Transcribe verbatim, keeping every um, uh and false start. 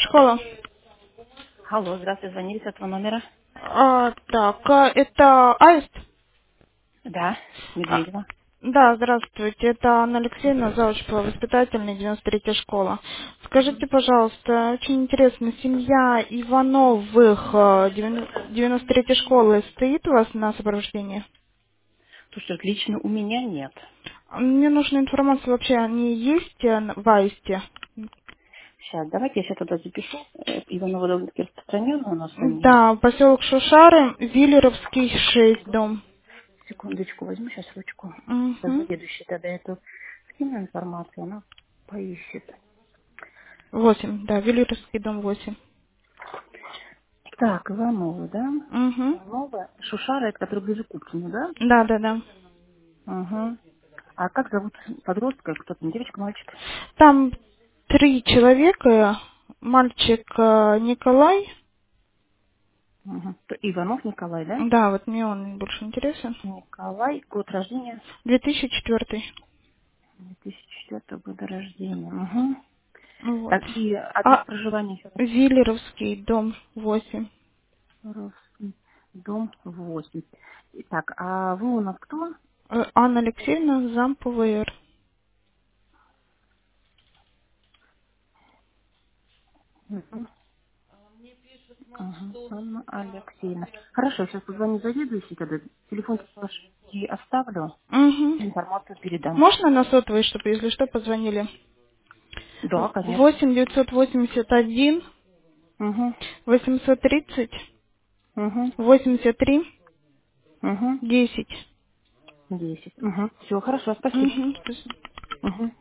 школа. Алло, здравствуйте, звонили с этого номера. А, так, а, это Аист? Да, А, Медведева. да, здравствуйте, это Анна Алексеевна, зауч по воспитательной, девяносто третья школа. Скажите, пожалуйста, очень интересно, семья Ивановых, э, девяносто третьей школы стоит у вас на сопровождении? Слушайте, вот лично у меня нет. Мне нужна информация вообще, они есть э, в Аисте? Сейчас, давайте я сейчас туда запишу. Э, Иванова довольно-таки распространенная у нас фамилия. Да, поселок Шушары, Виллеровский, шесть, дом. Секундочку, возьму сейчас ручку. Сейчас Угу. заведующий тогда эту скину информацию, она поищет. восемь, да, Виллеровский, дом восемь. Так, Иванова, да? Угу. Иванова. Шушара, это который ближе к Купкину, да? Да, да, да. Угу. А как зовут подростка? Кто там, девочка, мальчик? Там три человека. Мальчик э, Николай. Угу. Иванов Николай, да? Да, вот мне он больше интересен. Николай, год рождения? две тысячи четвёртый. две тысячи четвёртого года рождения. Угу. Вот. Так, и адрес А проживания еще раз. Виллеровский, дом восемь. Русский дом восемь. Так, а вы у нас кто? Э, Анна Алексеевна, зам ПВР. Мгм. Ага, Анна Алексеевна. Хорошо, сейчас позвоню заведующий тогда. Телефон ваш и оставлю. Угу. Информацию передам. Можно на сотовый, чтобы, если что, позвонили? Да, конечно. восемь девятьсот восемьдесят один Угу. восемьсот тридцать Угу. восемьдесят три Угу. десять. Десять. Угу. Все, хорошо, спасибо. Угу. Угу.